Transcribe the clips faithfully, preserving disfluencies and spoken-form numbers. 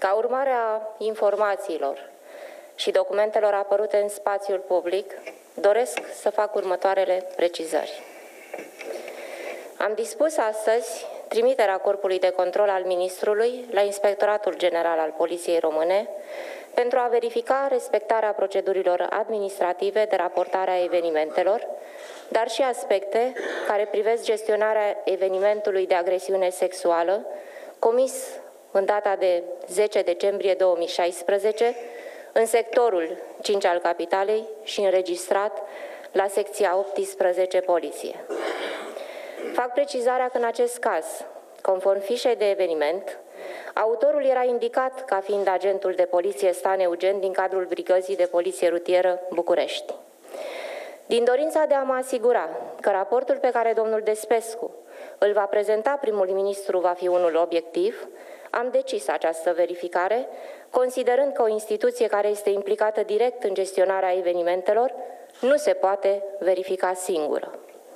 Ca urmare a informațiilor și documentelor apărute în spațiul public, doresc să fac următoarele precizări. Am dispus astăzi trimiterea Corpului de Control al Ministrului la Inspectoratul General al Poliției Române pentru a verifica respectarea procedurilor administrative de raportare a evenimentelor, dar și aspecte care privesc gestionarea evenimentului de agresiune sexuală comis în data de zece decembrie două mii șaisprezece în sectorul cinci al Capitalei și înregistrat la secția optsprezece Poliție. Fac precizarea că în acest caz, conform fișei de eveniment, autorul era indicat ca fiind agentul de poliție Stan Eugen din cadrul Brigăzii de Poliție Rutieră București. Din dorința de a mă asigura că raportul pe care domnul Despescu îl va prezenta primul ministru va fi unul obiectiv, am decis această verificare, considerând că o instituție care este implicată direct în gestionarea evenimentelor nu se poate verifica singură.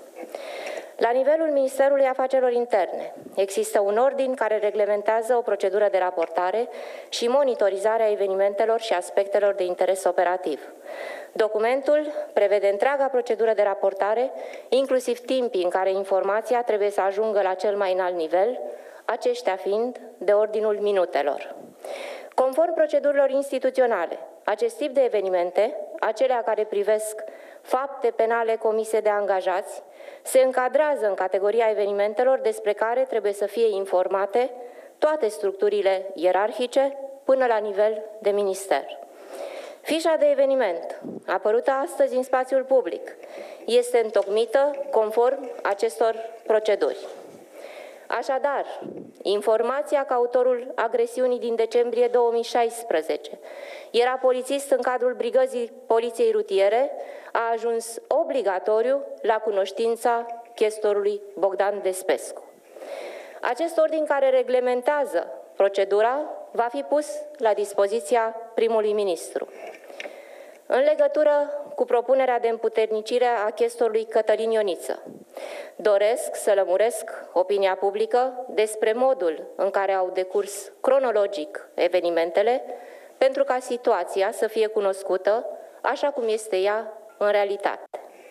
La nivelul Ministerului Afacerilor Interne există un ordin care reglementează o procedură de raportare și monitorizare a evenimentelor și aspectelor de interes operativ. Documentul prevede întreaga procedură de raportare, inclusiv timpii în care informația trebuie să ajungă la cel mai înalt nivel, aceștia fiind de ordinul minutelor. Conform procedurilor instituționale, acest tip de evenimente, acelea care privesc fapte penale comise de angajați, se încadrează în categoria evenimentelor despre care trebuie să fie informate toate structurile ierarhice până la nivel de minister. Fișa de eveniment, apărută astăzi în spațiul public, este întocmită conform acestor proceduri. Așadar, informația că autorul agresiunii din decembrie două mii șaisprezece era polițist în cadrul Brigăzii Poliției Rutiere a ajuns obligatoriu la cunoștința chestorului Bogdan Despescu. Acest ordin care reglementează procedura va fi pus la dispoziția primului ministru. În legătură cu propunerea de împuternicire a chestorului Cătălin Ioniță, doresc să lămuresc opinia publică despre modul în care au decurs cronologic evenimentele, pentru ca situația să fie cunoscută așa cum este ea în realitate.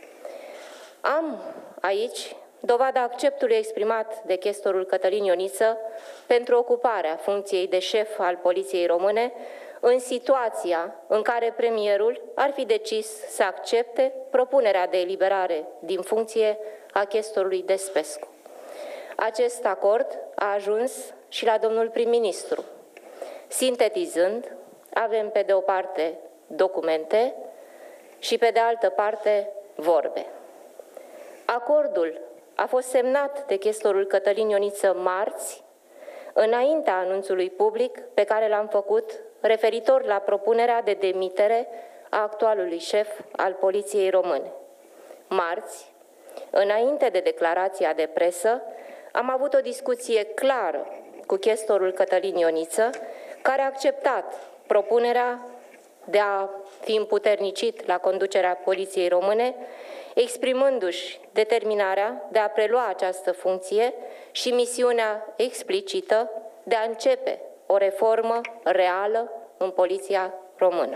Am aici dovada acceptului exprimat de chestorul Cătălin Ioniță pentru ocuparea funcției de șef al Poliției Române în situația în care premierul ar fi decis să accepte propunerea de eliberare din funcție a chestorului Despescu. Acest acord a ajuns și la domnul prim-ministru. Sintetizând, avem pe de o parte documente și pe de altă parte vorbe. Acordul a fost semnat de chestorul Cătălin Ioniță marți, înaintea anunțului public pe care l-am făcut referitor la propunerea de demitere a actualului șef al Poliției Române. Marți, înainte de declarația de presă, am avut o discuție clară cu chestorul Cătălin Ioniță, care a acceptat propunerea de a fi împuternicit la conducerea Poliției Române, exprimându-și determinarea de a prelua această funcție și misiunea explicită de a începe o reformă reală în Poliția Română.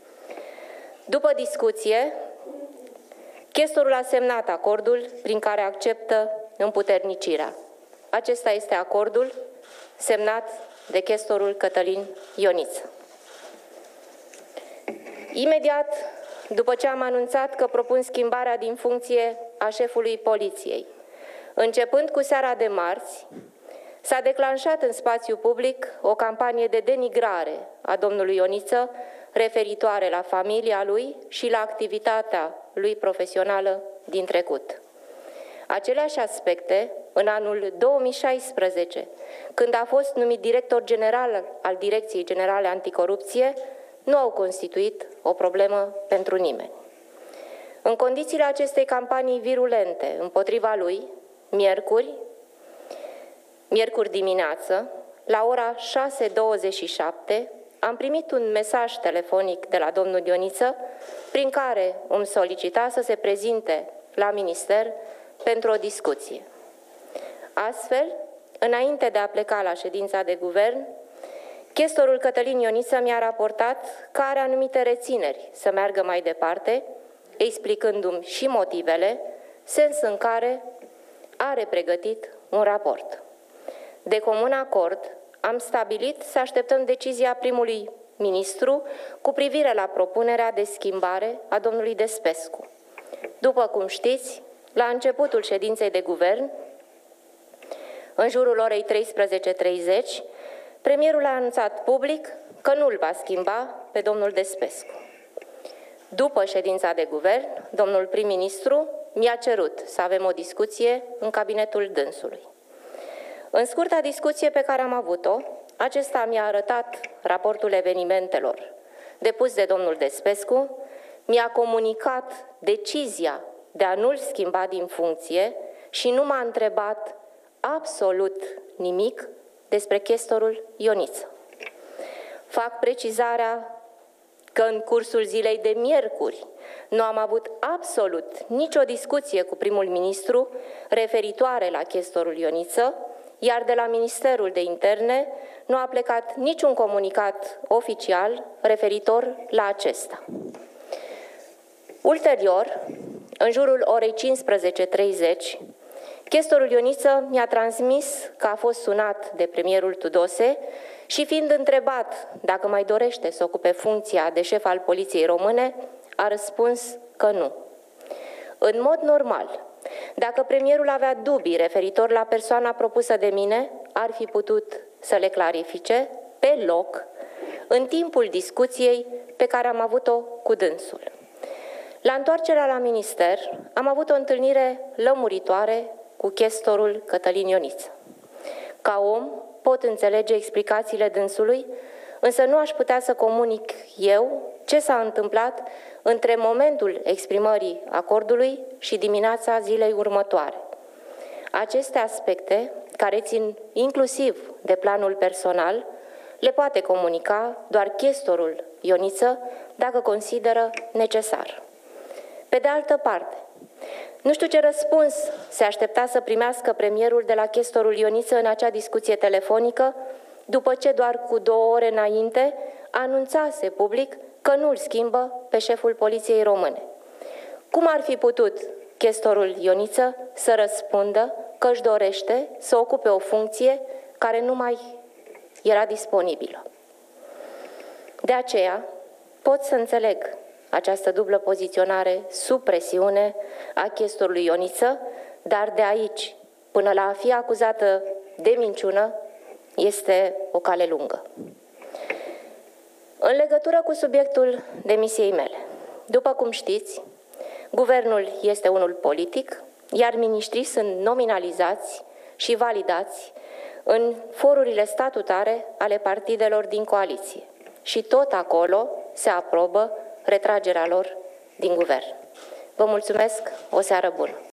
După discuție, chestorul a semnat acordul prin care acceptă împuternicirea. Acesta este acordul semnat de chestorul Cătălin Ioniță. Imediat după ce am anunțat că propun schimbarea din funcție a șefului Poliției, începând cu seara de marți, s-a declanșat în spațiu public o campanie de denigrare a domnului Ioniță referitoare la familia lui și la activitatea lui profesională din trecut. Aceleași aspecte, în anul două mii șaisprezece, când a fost numit director general al Direcției Generale Anticorupție, nu au constituit o problemă pentru nimeni. În condițiile acestei campanii virulente împotriva lui, miercuri, miercuri dimineață, la ora șase douăzeci și șapte, am primit un mesaj telefonic de la domnul Ioniță, prin care îmi solicita să se prezinte la minister pentru o discuție. Astfel, înainte de a pleca la ședința de guvern, Chestorul Cătălin Ioniță mi-a raportat că are anumite rețineri să meargă mai departe, explicându-mi și motivele, sens în care are pregătit un raport. De comun acord, am stabilit să așteptăm decizia primului ministru cu privire la propunerea de schimbare a domnului Despescu. După cum știți, la începutul ședinței de guvern, în jurul orei treisprezece și treizeci, premierul a anunțat public că nu îl va schimba pe domnul Despescu. După ședința de guvern, domnul prim-ministru mi-a cerut să avem o discuție în cabinetul dânsului. În scurta discuție pe care am avut-o, acesta mi-a arătat raportul evenimentelor depus de domnul Despescu, mi-a comunicat decizia de a nu-l schimba din funcție și nu m-a întrebat absolut nimic despre chestorul Ioniță. Fac precizarea că în cursul zilei de miercuri nu am avut absolut nicio discuție cu primul ministru referitoare la chestorul Ioniță, iar de la Ministerul de Interne nu a plecat niciun comunicat oficial referitor la acesta. Ulterior, în jurul orei cincisprezece și treizeci, chestorul Ioniță mi-a transmis că a fost sunat de premierul Tudose și fiind întrebat dacă mai dorește să ocupe funcția de șef al Poliției Române, a răspuns că nu. În mod normal, dacă premierul avea dubii referitor la persoana propusă de mine, ar fi putut să le clarifice pe loc, în timpul discuției pe care am avut-o cu dânsul. La întoarcerea la minister, am avut o întâlnire lămuritoare cu chestorul Cătălin Ioniță. Ca om, pot înțelege explicațiile dânsului, însă nu aș putea să comunic eu ce s-a întâmplat între momentul exprimării acordului și dimineața zilei următoare. Aceste aspecte, care țin inclusiv de planul personal, le poate comunica doar chestorul Ioniță dacă consideră necesar. Pe de altă parte, nu știu ce răspuns se aștepta să primească premierul de la chestorul Ioniță în acea discuție telefonică, după ce doar cu două ore înainte anunțase public că nu îl schimbă pe șeful Poliției Române. Cum ar fi putut chestorul Ioniță să răspundă că își dorește să ocupe o funcție care nu mai era disponibilă? De aceea pot să înțeleg această dublă poziționare sub presiune a chestorului Ioniță, dar de aici până la a fi acuzată de minciună este o cale lungă. În legătură cu subiectul demisiei mele, după cum știți, guvernul este unul politic, iar miniștrii sunt nominalizați și validați în forurile statutare ale partidelor din coaliție. Și tot acolo se aprobă retragerea lor din guvern. Vă mulțumesc, o seară bună!